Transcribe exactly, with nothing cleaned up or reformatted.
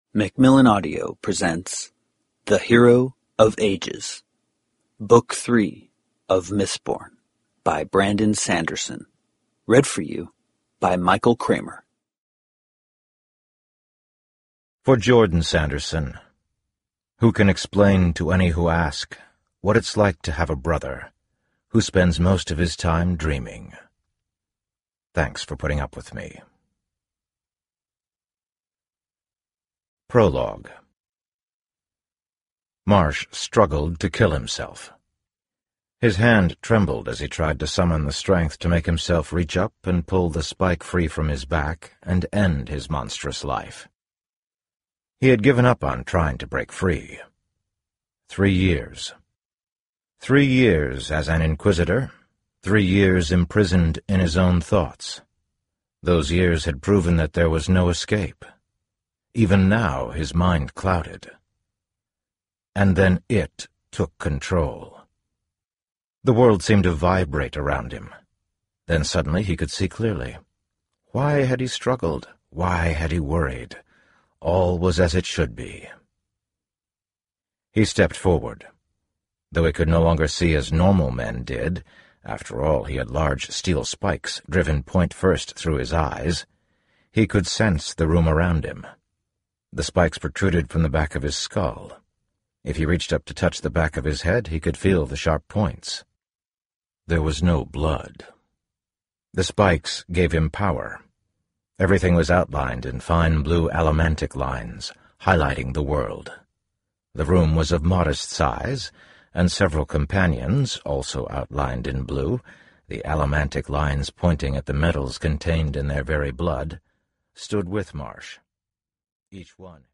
Macmillan Audio presents The Hero of Ages, Book three of Mistborn by Brandon Sanderson, read for you by Michael Kramer. For Jordan Sanderson, who can explain to any who ask what it's like to have a brother who spends most of his time dreaming. Thanks for putting up with me. Prologue. Marsh struggled to kill himself. His hand trembled as he tried to summon the strength to make himself reach up and pull the spike free from his back and end his monstrous life. He had given up on trying to break free. Three years. Three years as an inquisitor, three years imprisoned in his own thoughts. Those years had proven that there was no escape. Even now his mind clouded. And then it took control. The world seemed to vibrate around him. Then suddenly he could see clearly. Why had he struggled? Why had he worried? All was as it should be. He stepped forward. Though he could no longer see as normal men did, after all he had large steel spikes driven point first through his eyes, he could sense the room around him. The spikes protruded from the back of his skull. If he reached up to touch the back of his head, he could feel the sharp points. There was no blood. The spikes gave him power. Everything was outlined in fine blue allomantic lines, highlighting the world. The room was of modest size, and several companions, also outlined in blue, the allomantic lines pointing at the metals contained in their very blood, stood with Marsh. Each one